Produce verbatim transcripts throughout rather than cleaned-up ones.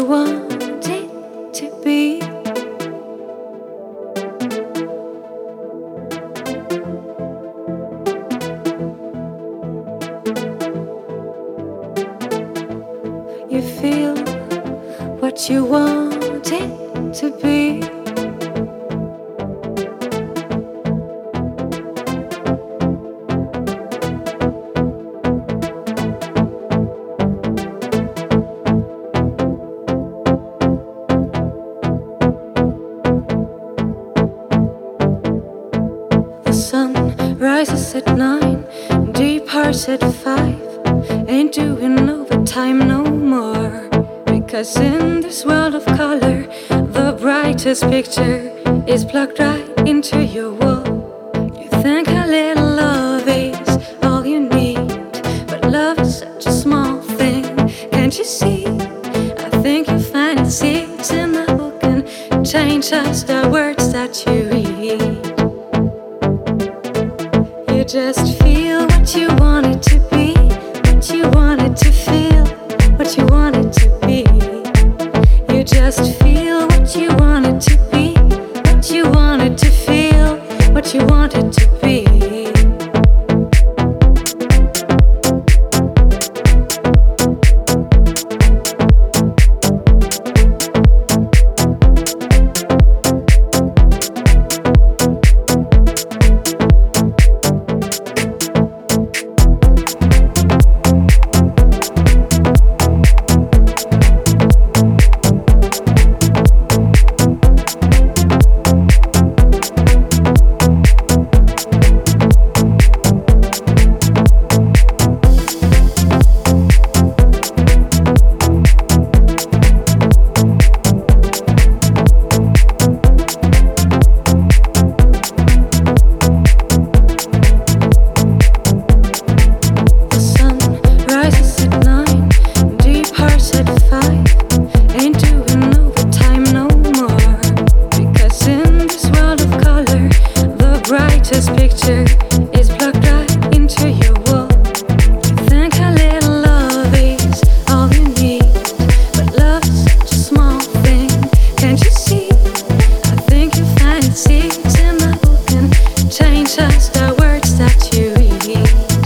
want it to be. You feel what you want it to be. The sun rises at nine, departs at five. Ain't doing overtime no more. Because in this world of color, the brightest picture is plugged right into your wall. You think a little love is all you need, but love is such a small thing. Can't you see? I think you find the seeds in the book and change just the words that you read. You just feel what you want it to be, what you want it to feel, what you want it to be. You just feel what you want it to be, what you want it to feel, what you want it to be. Picture is plugged right into your wall. You think a little love is all you need, but love is such a small thing. Can't you see? I think you find seeds in the book and change just the words that you read.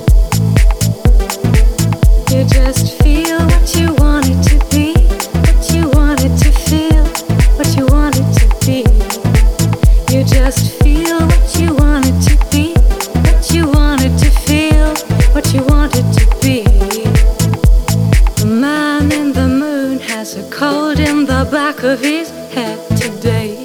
You just feel what you want it to be, what you want it to feel, what you want it to be. You just feel what you want it to be, you want it to feel, what you want it to be. The man in the moon has a cold in the back of his head today.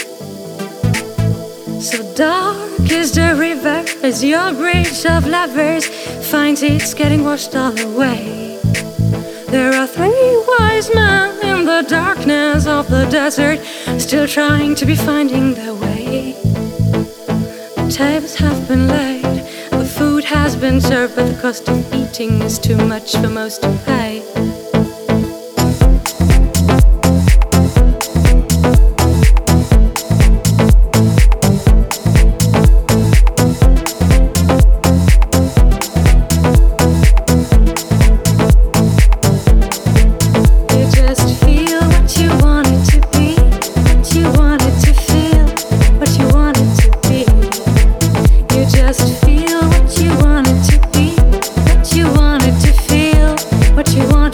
So dark is the river as your bridge of lovers finds it's getting washed all away. There are three wise men in the darkness of the desert, still trying to be finding their way. The tables have been laid, the food has been served, but the cost of eating is too much for most to pay. You just feel what you want it to be, what you want it to feel, what you want it to be. You just feel what you want it to be, what you want it to feel, what you want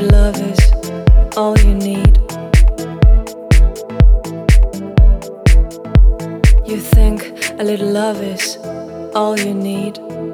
little love is all you need. You think a little love is all you need.